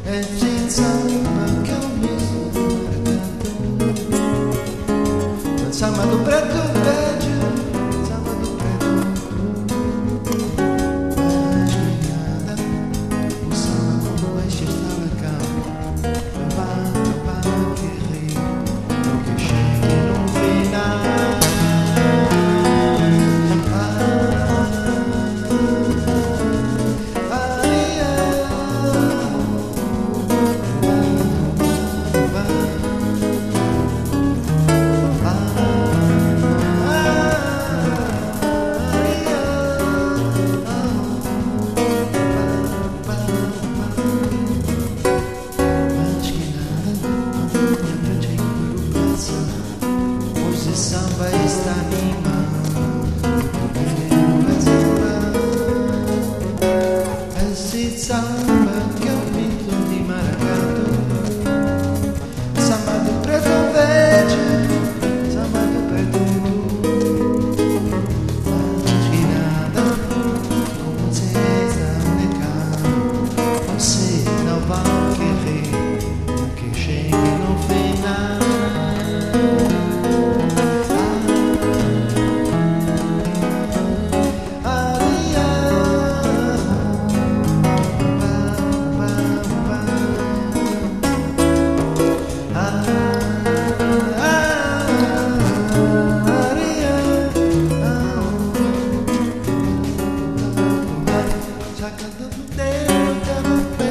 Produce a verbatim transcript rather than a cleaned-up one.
e senza che ho messo marcato sama do preto vejo sama do preto imaginada o sama como vai chegar na cama vai vai querer não que chegue não vem nada. Samba está animando esse samba que eu pinto de maracatu, samba do preto verde, samba do preto mais que nada, como você está negado, você não vai querer que chegue no final. Saca do dedo,